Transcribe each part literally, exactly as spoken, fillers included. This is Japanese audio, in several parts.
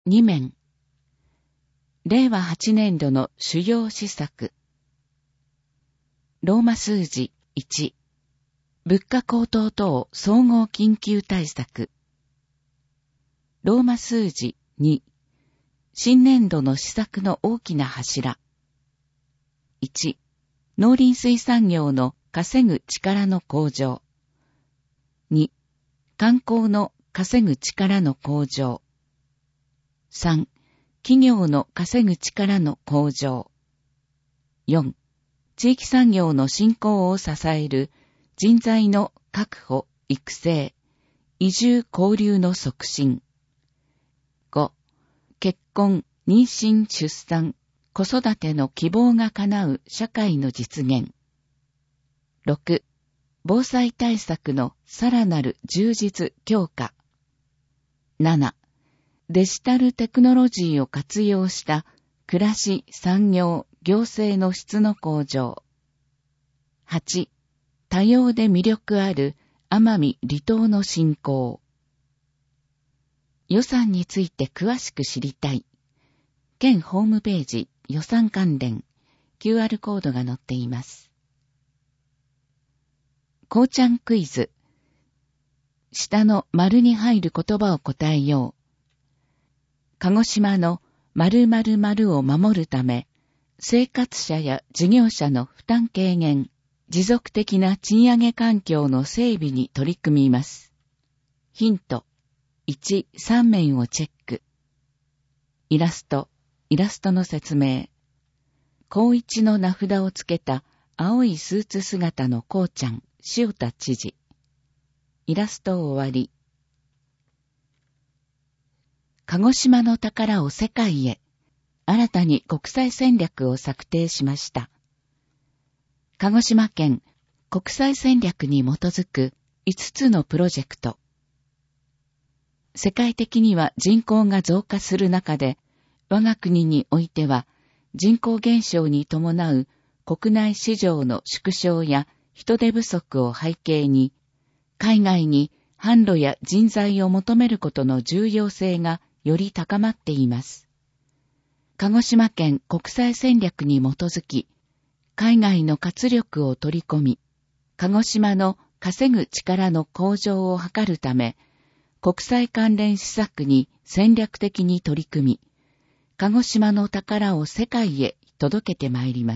に面。れいわはちねんどの主要施策。ローマ数字いち。物価高騰等総合緊急対策。ローマ数字に。新年度の施策の大きな柱。いち。農林水産業の稼ぐ力の向上。に。観光の稼ぐ力の向上。さん。企業の稼ぐ力の向上。よん. 地域産業の振興を支える人材の確保、育成、移住交流の促進。ご. 結婚、妊娠、出産、子育ての希望が叶う社会の実現。ろく. 防災対策のさらなる充実強化。なな. デジタルテクノロジーを活用した暮らし、産業、行政の質の向上。はち. 多様で魅力ある奄美離島の振興。予算について詳しく知りたい。県ホームページ予算関連 キューアール コードが載っています。こうちゃんクイズ。下の丸に入る言葉を答えよう。鹿児島の〇〇〇を守るため、生活者や事業者の負担軽減、持続的な賃上げ環境の整備に取り組みます。ヒント。いち、さん面をチェック。イラスト、イラストの説明。高一の名札をつけた青いスーツ姿のこうちゃん、塩田知事。イラスト終わり。鹿児島の宝を世界へ、新たに国際戦略を策定しました。鹿児島県国際戦略に基づくいつつのプロジェクト。世界的には人口が増加する中で、我が国においては人口減少に伴う国内市場の縮小や人手不足を背景に、海外に販路や人材を求めることの重要性がより高まっています。鹿児島県国際戦略に基づき、海外の活力を取り込み、鹿児島の稼ぐ力の向上を図るため、国際関連施策に戦略的に取り組み、鹿児島の宝を世界へ届けてまいります。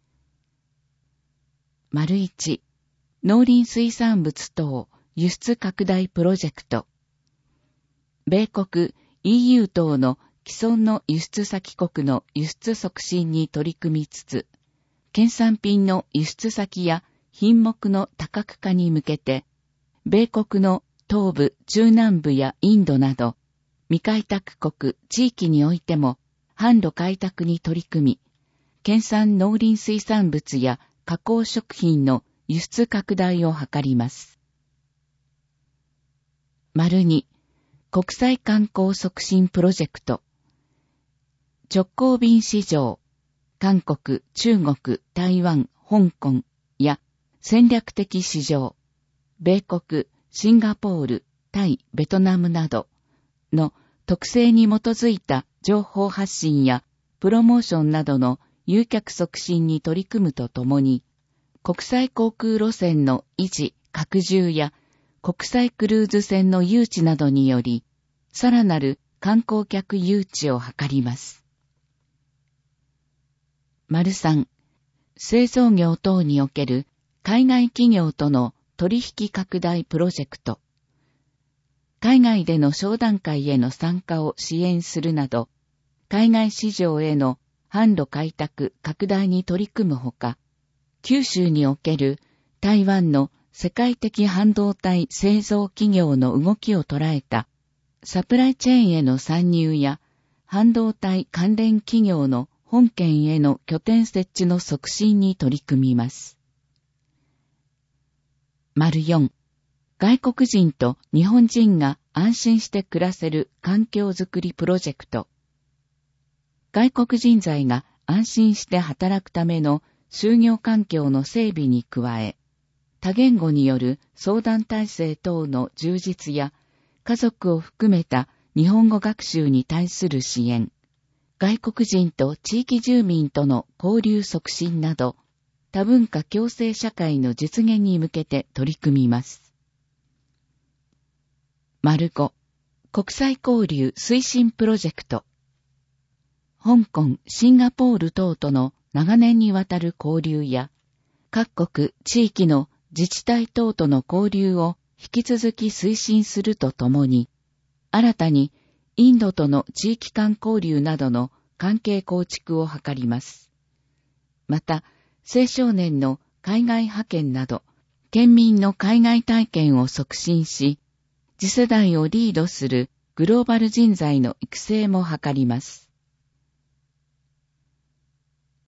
丸一、農林水産物等輸出拡大プロジェクト。米国、イーユー 等の既存の輸出先国の輸出促進に取り組みつつ、県産品の輸出先や品目の多角化に向けて、米国の東部、中南部やインドなど、未開拓国、地域においても、販路開拓に取り組み、県産農林水産物や加工食品の輸出拡大を図ります。丸に、国際観光促進プロジェクト。直行便市場、韓国、中国、台湾、香港や戦略的市場、米国、シンガポール、タイ、ベトナムなどの特性に基づいた情報発信やプロモーションなどの誘客促進に取り組むとともに、国際航空路線の維持、拡充や国際クルーズ船の誘致などにより、さらなる観光客誘致を図ります。丸三、製造業等における海外企業との取引拡大プロジェクト。海外での商談会への参加を支援するなど、海外市場への販路開拓拡大に取り組むほか、九州における台湾の世界的半導体製造企業の動きを捉えたサプライチェーンへの参入や半導体関連企業の本県への拠点設置の促進に取り組みます。丸四、外国人と日本人が安心して暮らせる環境づくりプロジェクト。外国人材が安心して働くための就業環境の整備に加え、多言語による相談体制等の充実や、家族を含めた日本語学習に対する支援、外国人と地域住民との交流促進など、多文化共生社会の実現に向けて取り組みます。丸ご、国際交流推進プロジェクト。香港、シンガポール等との長年にわたる交流や、各国、地域の自治体等との交流を引き続き推進するとともに、新たにインドとの地域間交流などの関係構築を図ります。また、青少年の海外派遣など、県民の海外体験を促進し、次世代をリードするグローバル人材の育成も図ります。